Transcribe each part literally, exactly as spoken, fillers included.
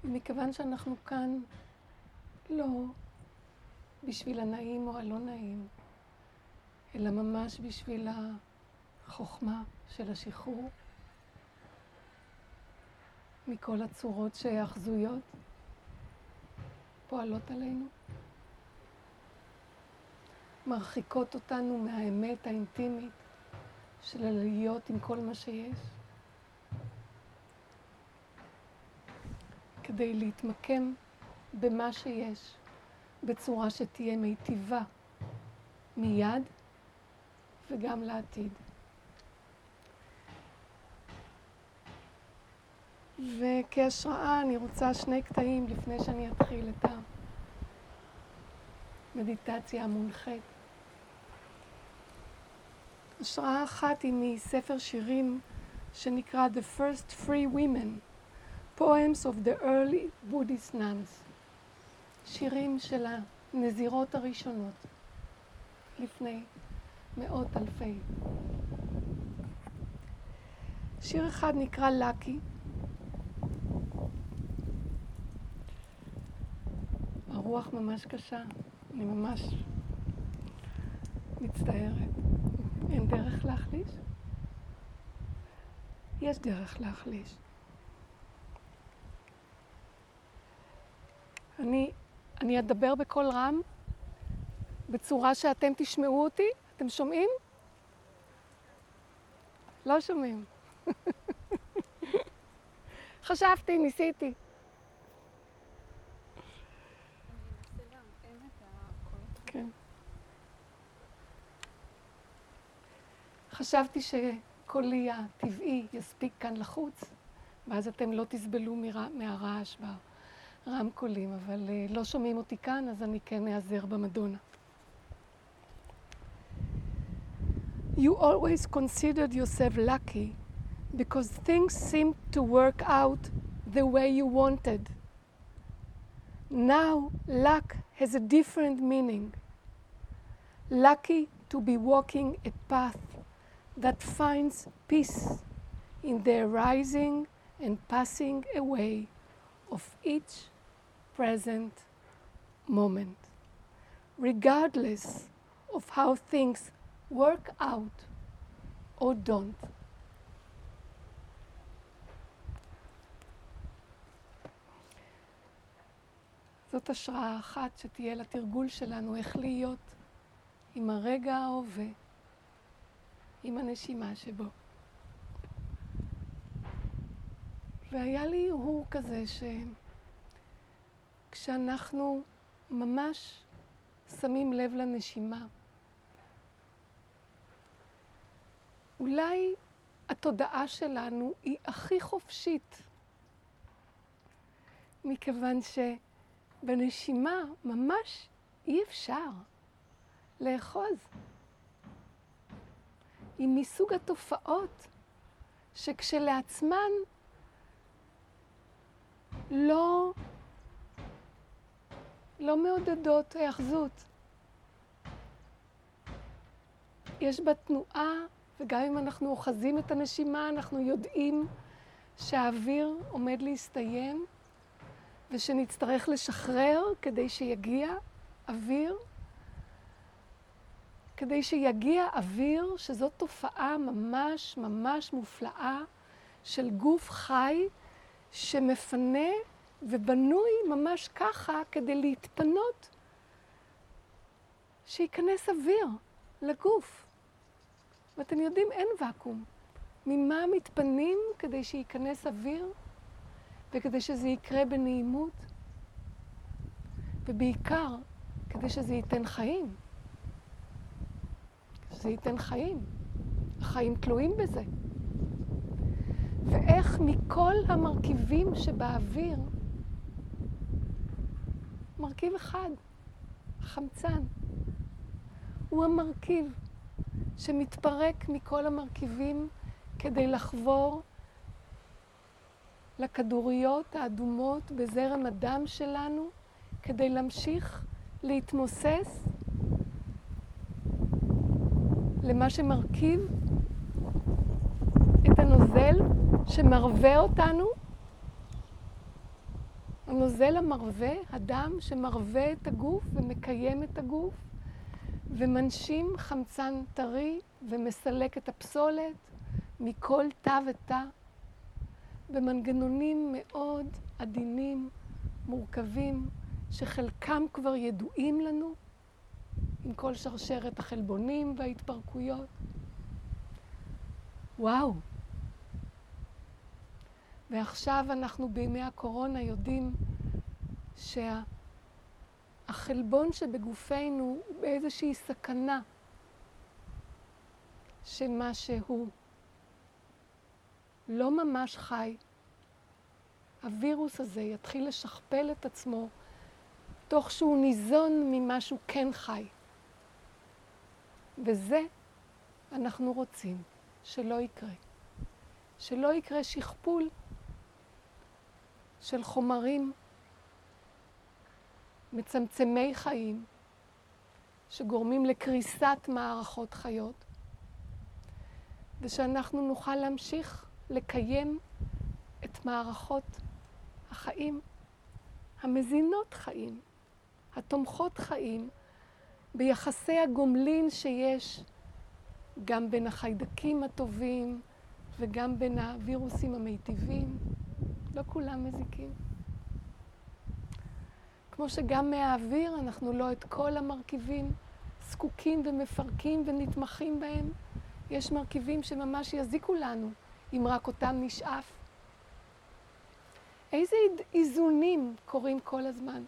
ומכיוון שאנחנו כאן לא בשביל הנעים או הלא נעים, אלא ממש בשביל החוכמה של השחרור מכל הצורות שהאחזויות פועלות עלינו, מרחיקות אותנו מהאמת האינטימית של להיות עם כל מה שיש, כדי להתמקם במה שיש בצורה שתהיה מיטיבה מיד וגם לעתיד. וכהשראה אני רוצה שני קטעים לפני שאני אתחיל את המדיטציה המונחית. השראה אחת היא מספר שירים שנקרא The First Free Women, Poems of the Early Buddhist Nuns. שירים של הנזירות הראשונות לפני מאות אלפי. שיר אחד נקרא לקי. הרוח ממש קשה, אני ממש מצטערת. אין דרך להחליש? יש דרך להחליש. אני, אני אדבר בקול רם, בצורה שאתם תשמעו אותי. אתם שומעים? לא שומעים. חשבתי, ניסיתי. כן. חשבתי שקולי הטבעי יספיק כאן לחוץ, ואז אתם לא תסבלו מהרעש ברמקולים, אבל לא שומעים אותי כאן, אז אני כן אעזר במדונה. You always considered yourself lucky because things seemed to work out the way you wanted. Now, luck has a different meaning. Lucky to be walking a path that finds peace in the arising and passing away of each present moment, regardless of how things work out or don't. זאת השראה אחת שתהיה לתרגול שלנו, איך להיות עם הרגע ההווה, עם הנשימה שבו. והיה לי הרהור כזה שכשאנחנו ממש שמים לב לנשימה, אולי התודעה שלנו היא הכי חופשית, מכיוון שבנשימה ממש אי אפשר לאחוז. היא מסוג התופעות שכשלעצמן לא, לא מעודדות היאחזות. יש בה תנועה, וגם אם אנחנו אוחזים את הנשימה, אנחנו יודעים שהאוויר עומד להסתיים, ושנצטרך לשחרר כדי שיגיע אוויר, כדי שיגיע אוויר, שזאת תופעה ממש ממש מופלאה של גוף חי שמפנה ובנוי ממש ככה כדי להתפנות, שיכנס אוויר לגוף. ואתם יודעים, אין וקום. ממה מתפנים כדי שיכנס אוויר וכדי שזה יקרה בנעימות? ובעיקר כדי שזה ייתן חיים. שזה ייתן חיים. החיים תלויים בזה. ואיך מכל המרכיבים שבאוויר, מרכיב אחד, חמצן, הוא המרכיב שמתפרק מכל המרכיבים כדי לחבור לכדוריות האדומות בזרם הדם שלנו, כדי להמשיך להתמוסס למה שמרכיב את הנוזל שמרווה אותנו הנוזל המרווה, הדם שמרווה את הגוף ומקיים את הגוף, ומנשים חמצן טרי ומסלק את הפסולת מכל תא ותא, במנגנונים מאוד עדינים, מורכבים, שחלקם כבר ידועים לנו, עם כל שרשרת החלבונים וההתפרקויות. וואו. ועכשיו אנחנו בימי הקורונה יודעים שהחלבון שבגופנו הוא באיזושהי סכנה שמה שהוא לא ממש חי. הווירוס הזה יתחיל לשכפל את עצמו תוך שהוא ניזון ממשהו כן חי. וזה אנחנו רוצים שלא יקרה. שלא יקרה שכפול של חומרים מצמצמי חיים שגורמים לקריסת מערכות חיות, ושאנחנו נוכל להמשיך לקיים את מערכות החיים, המזינות חיים, התומכות חיים, ביחסי הגומלין שיש גם בין החיידקים הטובים וגם בין הווירוסים המיטיבים. לא כולם מזיקים. כמו שגם מהאוויר אנחנו לא את כל המרכיבים זקוקים ומפרקים ונתמכים בהם. יש מרכיבים שממש יזיקו לנו אם רק אותם נשאף. איזה איזונים קורים כל הזמן?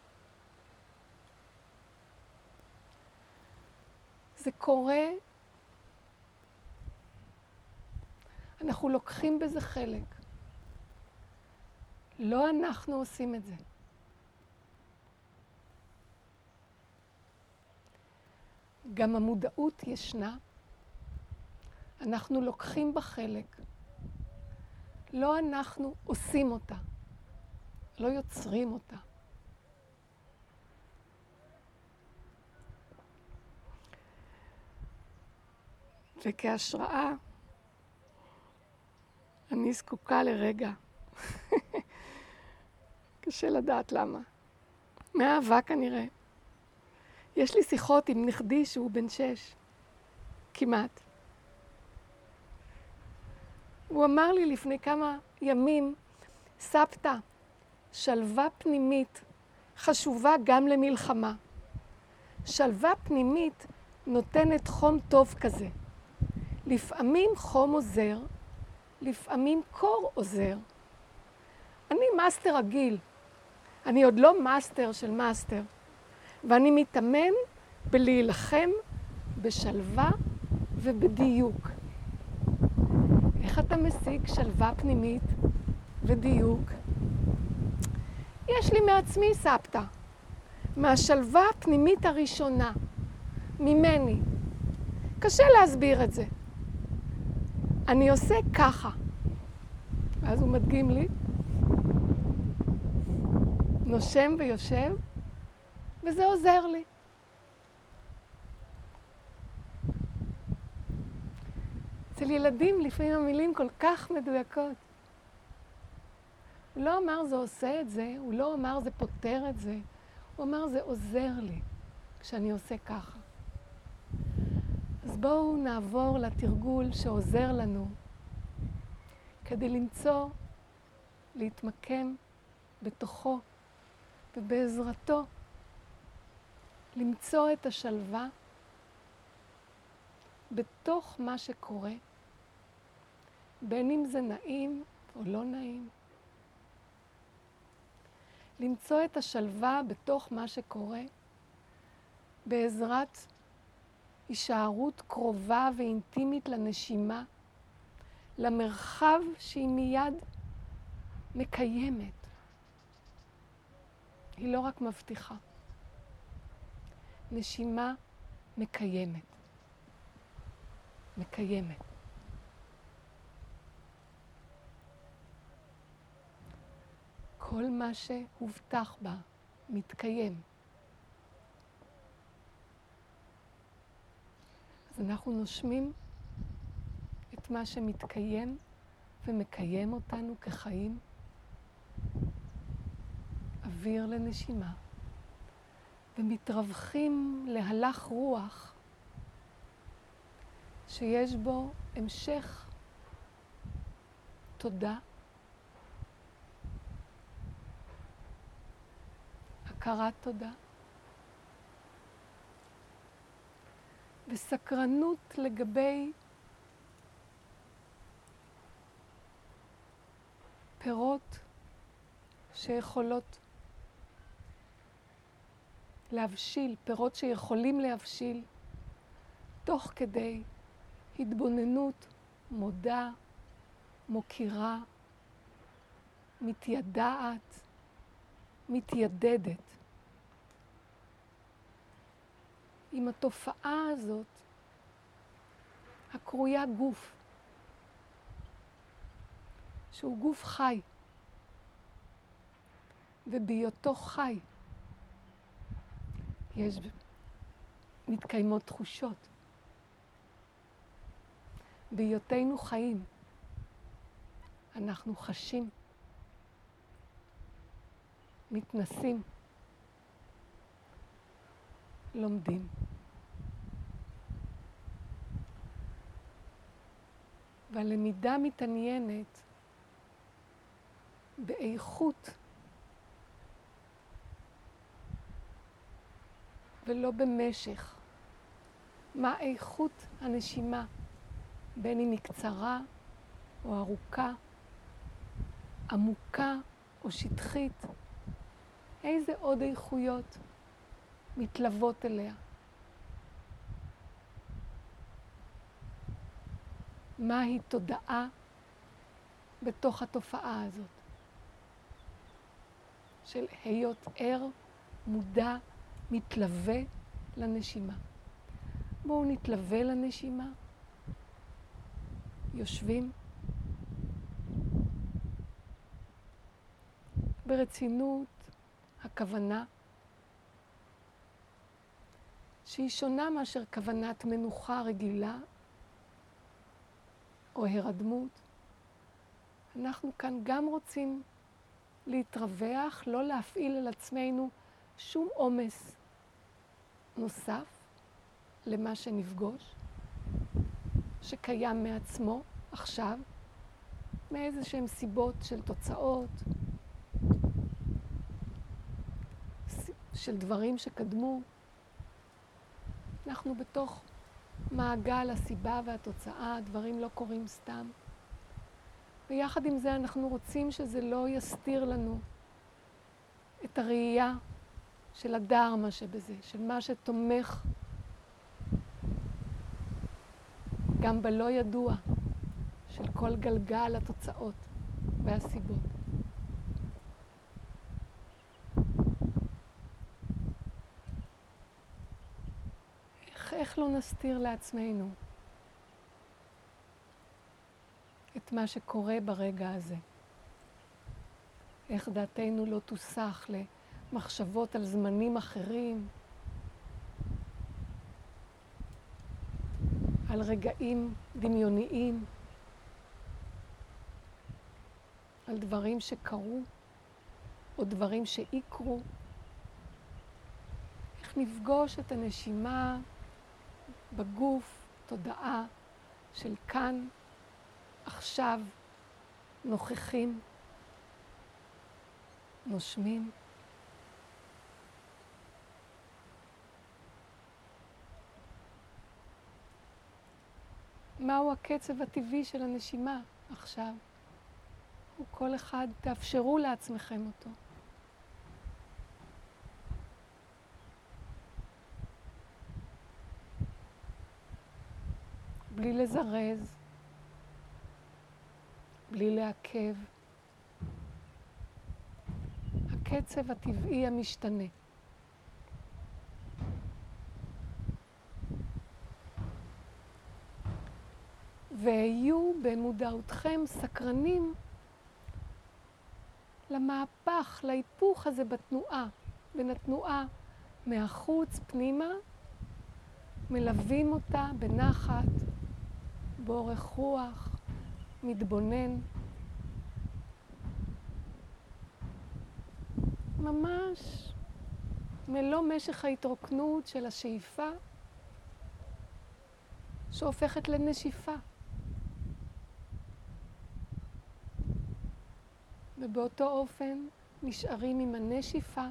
זה קורה, אנחנו לוקחים בזה חלק. לא אנחנו עושים את זה. גם המודעות ישנה. אנחנו לוקחים בה חלק. לא אנחנו עושים אותה. לא יוצרים אותה. וכהשראה, אני זקוקה לרגע. קשה לדעת למה. מאהבה כנראה. יש לי שיחות עם נכדי שהוא בן שש. כמעט. הוא אמר לי לפני כמה ימים, סבתא, שלווה פנימית חשובה גם למלחמה. שלווה פנימית נותנת חום טוב כזה. לפעמים חום עוזר, לפעמים קור עוזר. אני מאסטר רגיל. אני עוד לא מאסטר של מאסטר. ואני מתאמן בלהילחם בשלווה ובדיוק. איך אתה משיג שלווה פנימית ודיוק? יש לי מעצמי סבתא. מהשלווה הפנימית הראשונה. ממני. קשה להסביר את זה. אני עושה ככה. ואז הוא מדגים לי. נושם ויושב, וזה עוזר לי. אצל ילדים לפעמים המילים כל כך מדויקות. הוא לא אמר זה עושה את זה, הוא לא אמר זה פותר את זה, הוא אמר זה עוזר לי כשאני עושה ככה. אז בואו נעבור לתרגול שעוזר לנו כדי למצוא, להתמקם בתוכו ובעזרתו למצוא את השלווה בתוך מה שקורה, בין אם זה נעים או לא נעים. למצוא את השלווה בתוך מה שקורה בעזרת הישארות קרובה ואינטימית לנשימה, למרחב שהיא מיד מקיימת. היא לא רק מבטיחה. נשימה מקיימת. מקיימת. כל מה שהובטח בה מתקיים. אז אנחנו נושמים את מה שמתקיים ומקיים אותנו כחיים. אוויר לנשימה, ומתרווחים להלך רוח שיש בו המשך תודה, הכרת תודה, וסקרנות לגבי פירות שיכולות להבשיל, פירות שיכולים להבשיל, תוך כדי התבוננות מודה, מוקירה, מתיידעת, מתיידדת. עם התופעה הזאת, הקרויה גוף, שהוא גוף חי, ובהיותו חי יש מתקיימות תחושות. בהיותנו חיים אנחנו חשים, מתנסים, לומדים. והלמידה מתעניינת באיכות ולא במשך. מה איכות הנשימה, בין אם היא קצרה או ארוכה, עמוקה או שטחית, איזה עוד איכויות מתלוות אליה. מהי תודעה בתוך התופעה הזאת של היות ער, מודע, מתלווה לנשימה. בואו נתלווה לנשימה, יושבים ברצינות. הכוונה שהיא שונה מאשר כוונת מנוחה רגילה או הרדמות. אנחנו כאן גם רוצים להתרווח, לא להפעיל על עצמנו שום עומס נוסף למה שנפגוש, שקיים מעצמו עכשיו, מאיזה שהן סיבות של תוצאות, של דברים שקדמו. אנחנו בתוך מעגל הסיבה והתוצאה, הדברים לא קורים סתם. ויחד עם זה אנחנו רוצים שזה לא יסתיר לנו את הראייה של הדרמה שבזה, של מה שתומך גם בלא ידוע, של כל גלגל התוצאות והסיבות. איך, איך לא נסתיר לעצמנו את מה שקורה ברגע הזה? איך דעתנו לא תוסח למחשבות על זמנים אחרים, על רגעים דמיוניים, על דברים שקרו או דברים שיקרו. איך נפגוש את הנשימה בגוף, תודעה של כאן, עכשיו, נוכחים, נושמים. מהו הקצב הטבעי של הנשימה עכשיו? וכל אחד תאפשרו לעצמכם אותו. בלי לזרז, בלי לעכב. הקצב הטבעי המשתנה. והיו במודעותכם סקרנים למהפך, להיפוך הזה בתנועה, בין התנועה מהחוץ פנימה, מלווים אותה בנחת, באורך רוח, מתבונן. ממש מלוא משך ההתרוקנות של השאיפה שהופכת לנשיפה. ובאותו אופן נשארים עם הנשיפה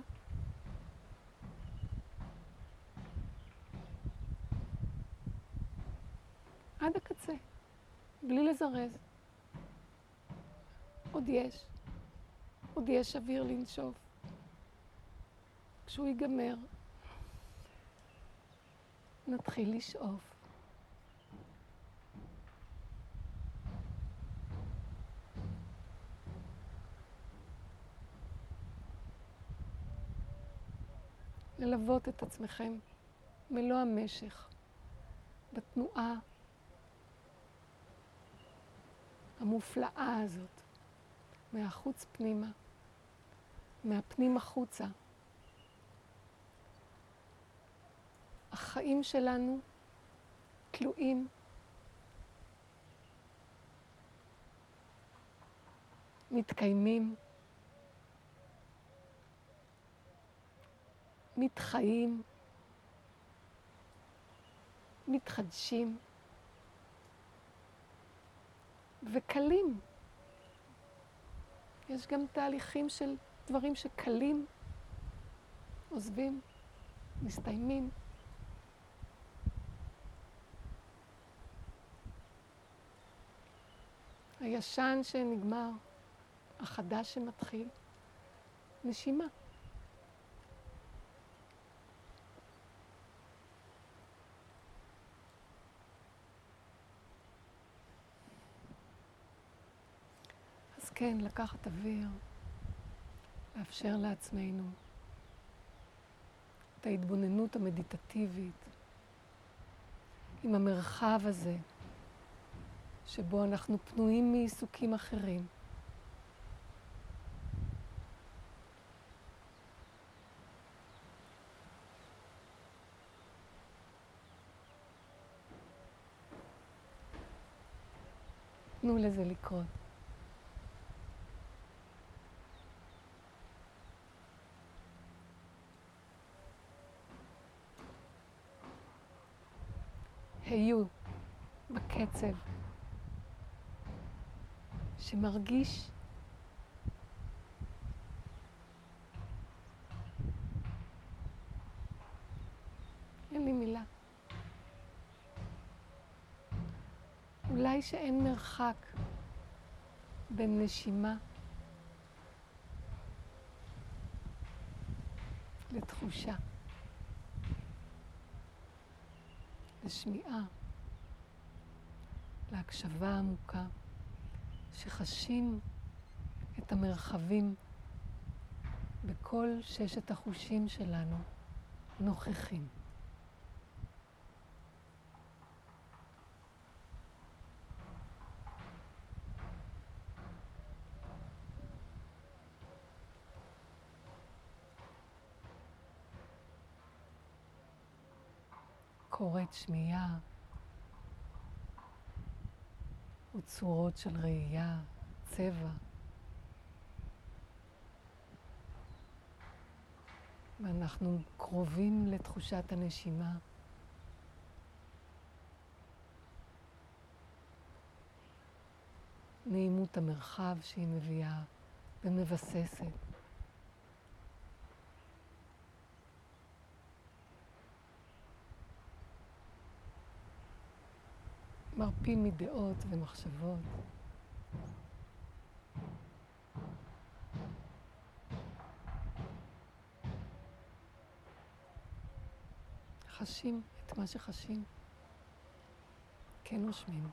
עד הקצה, בלי לזרז. עוד יש, עוד יש אוויר לנשוף. כשהוא ייגמר, נתחיל לשאוף. ללוות את עצמכם מלוא המשך בתנועה המופלאה הזאת, מהחוץ פנימה, מהפנים החוצה. החיים שלנו תלויים מתקיימים, מתחיים, מתחדשים וקלים. יש גם תהליכים של דברים שקלים, עוזבים, מסתיימים. הישן שנגמר, החדש שמתחיל, נשימה. אז כן, לקחת אוויר, לאפשר לעצמנו את ההתבוננות המדיטטיבית עם המרחב הזה, שבו אנחנו פנויים מעיסוקים אחרים. תנו לזה לקרות. היו בקצב שמרגיש אין לי מילה. אולי שאין מרחק בין נשימה לתחושה, לשמיעה, להקשבה עמוקה, שחשים את המרחבים בכל ששת החושים שלנו נוכחים. קורת שמיעה וצורות של ראייה, צבע. ואנחנו קרובים לתחושת הנשימה. נעימות המרחב שהיא מביאה ומבססת. מרפים מדעות ומחשבות. חשים את מה שחשים. כן נושמים.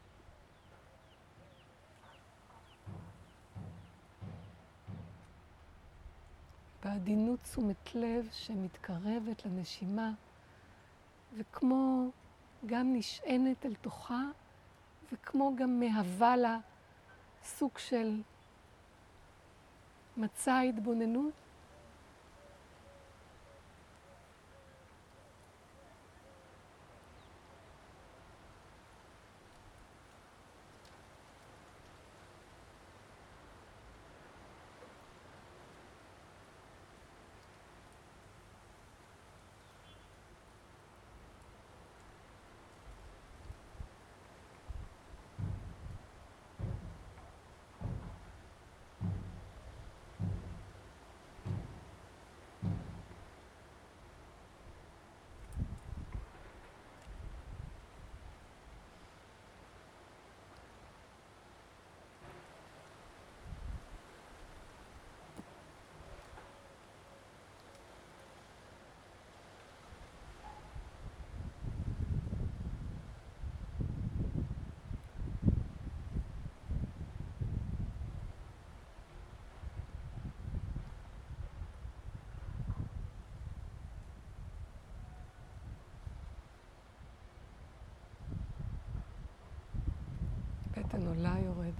בעדינות תשומת לב שמתקרבת לנשימה, וכמו גם נשענת אל תוכה, וכמו גם מהווה לה סוג של מצע התבוננות. הבטן עולה יורדת.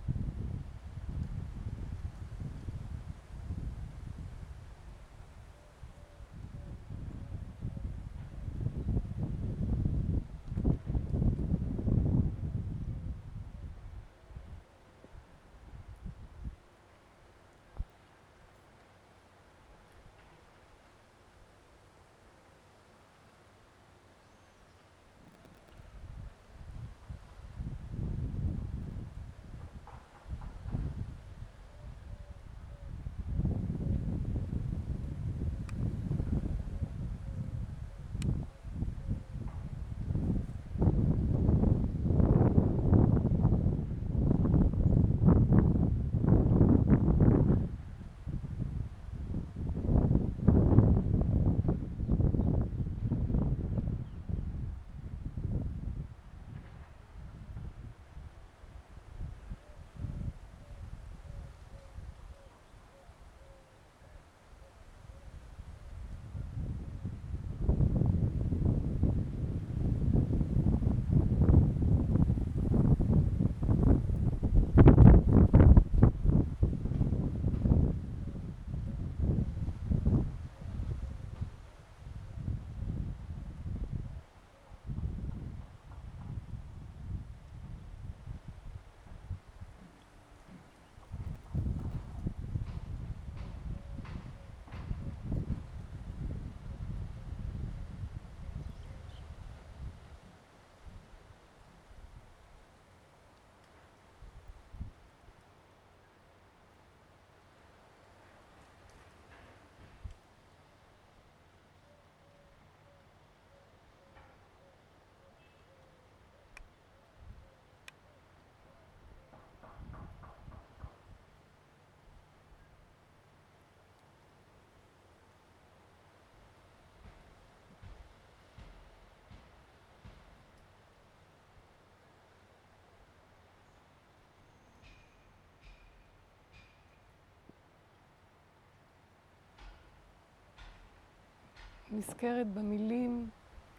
נזכרת במילים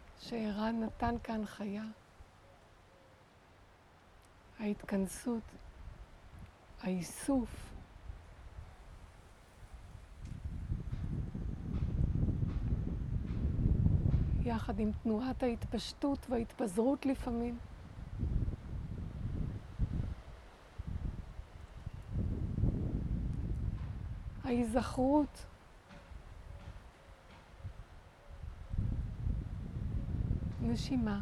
שערן נתן כאן חיה. ההתכנסות, האיסוף, יחד עם תנועת ההתפשטות וההתפזרות לפעמים. ההיזכרות, נשימה,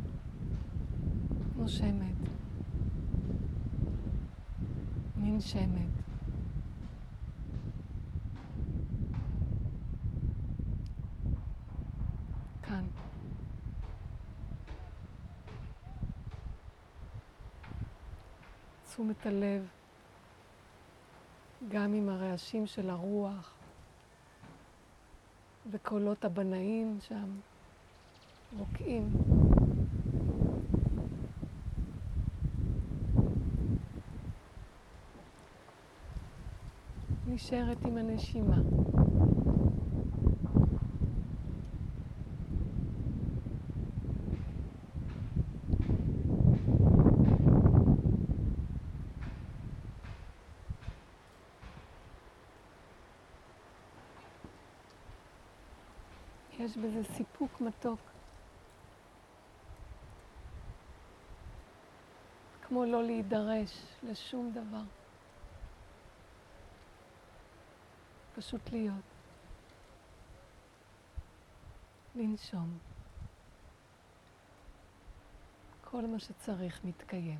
נושמת, ננשמת. כאן. תשומת הלב, גם עם הרעשים של הרוח וקולות הבנאים שם רוקעים. נשארת עם הנשימה. יש בזה סיפוק מתוק. כמו לא להידרש לשום דבר. פשוט להיות. לנשום. כל מה שצריך מתקיים.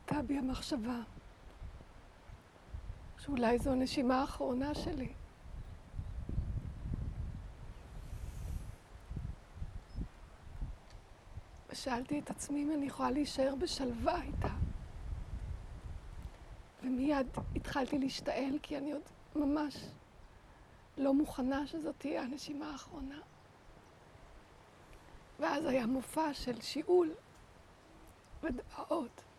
עלתה בי המחשבה שאולי זו הנשימה האחרונה שלי. ושאלתי את עצמי אם אני יכולה להישאר בשלווה איתה. ומיד התחלתי להשתעל, כי אני עוד ממש לא מוכנה שזאת תהיה הנשימה האחרונה. ואז היה מופע של שיעול ודמעות.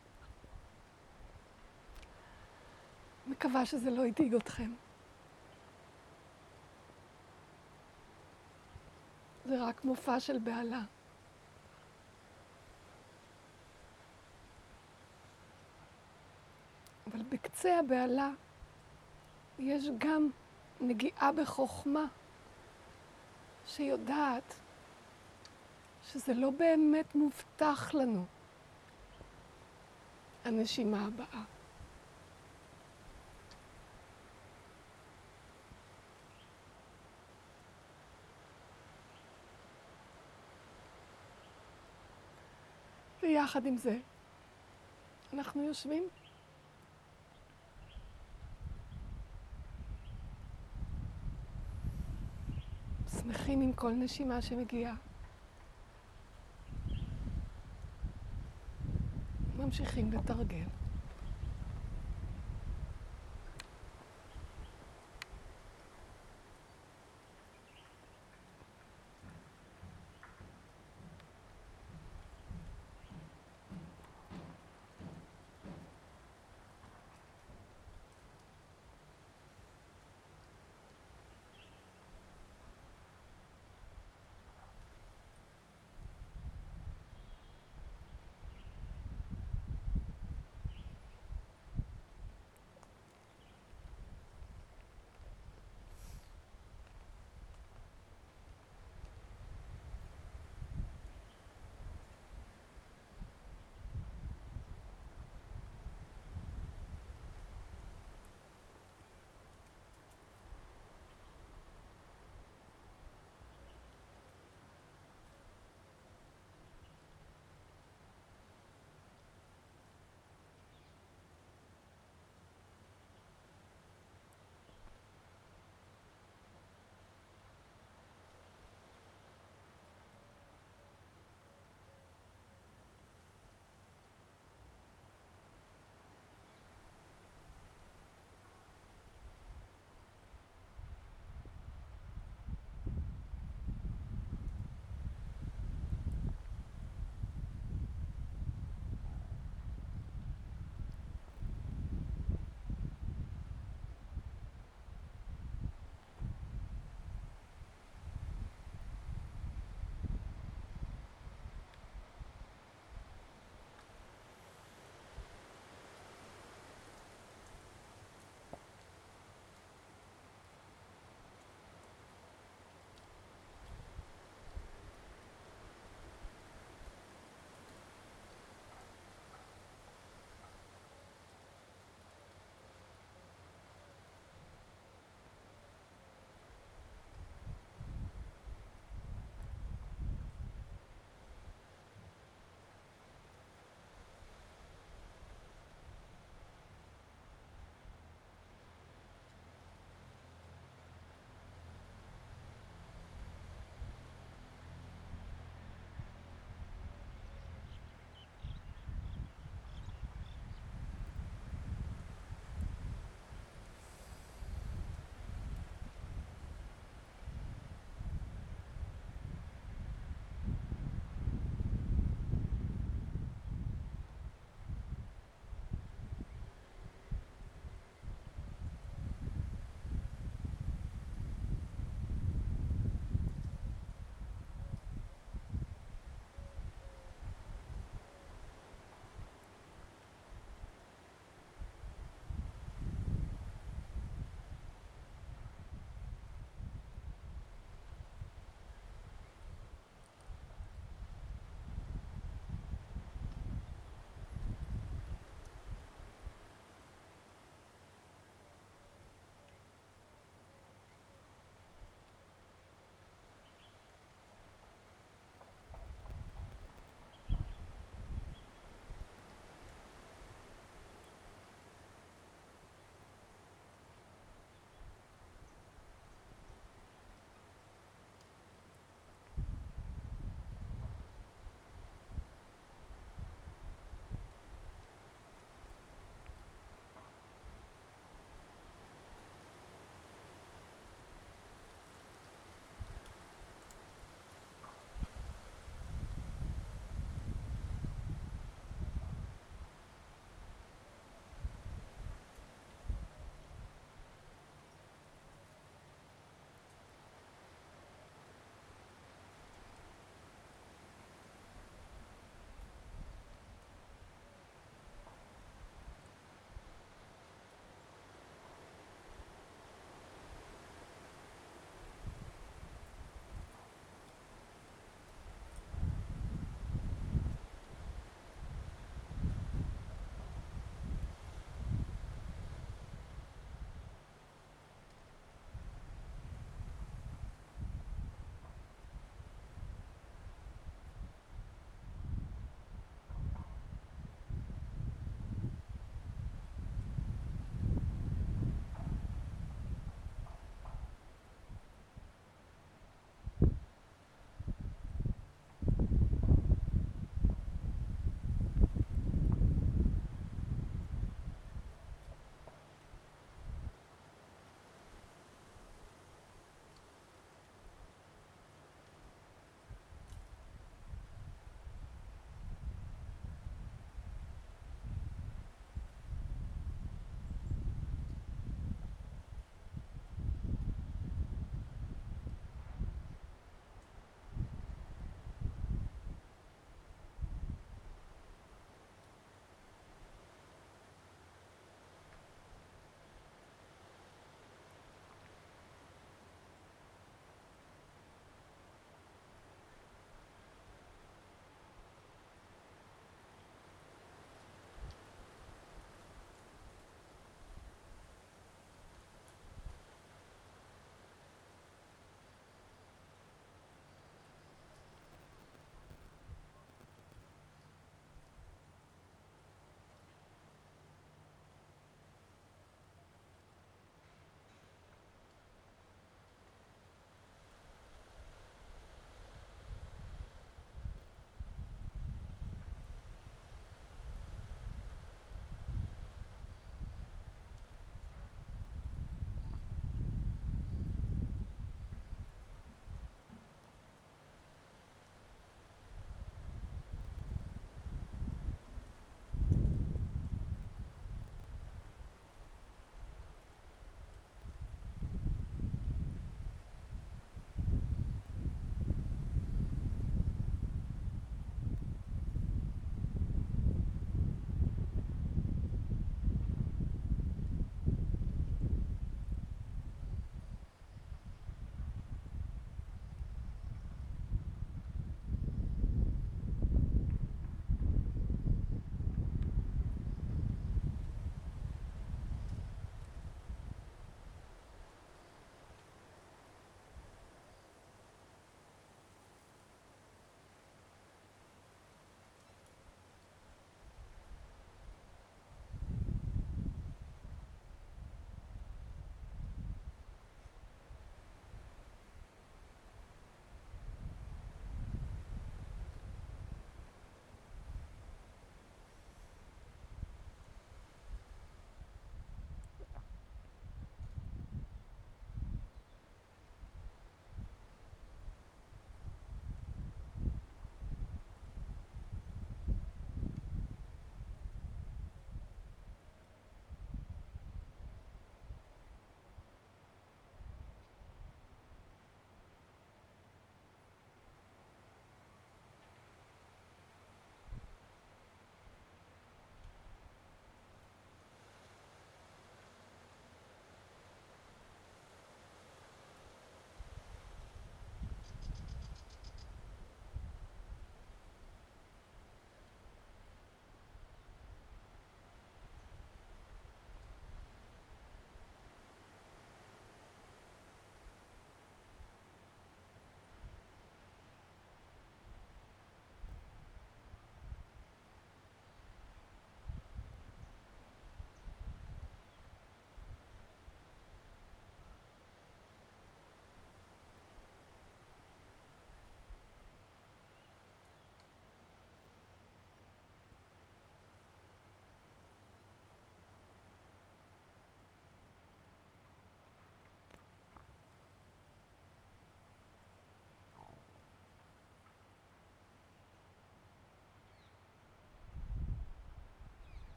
מקווה שזה לא ידאיג אתכם. זה רק מופע של בהלה. אבל בקצה הבהלה יש גם נגיעה בחוכמה שיודעת שזה לא באמת מובטח לנו הנשימה הבאה. ויחד עם זה, אנחנו יושבים שמחים עם כל נשימה שמגיעה. ממשיכים לתרגל.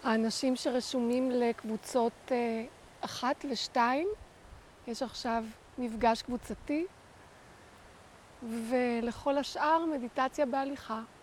האנשים שרשומים לקבוצות אה, אחת ושתיים, יש עכשיו מפגש קבוצתי, ולכל השאר מדיטציה בהליכה.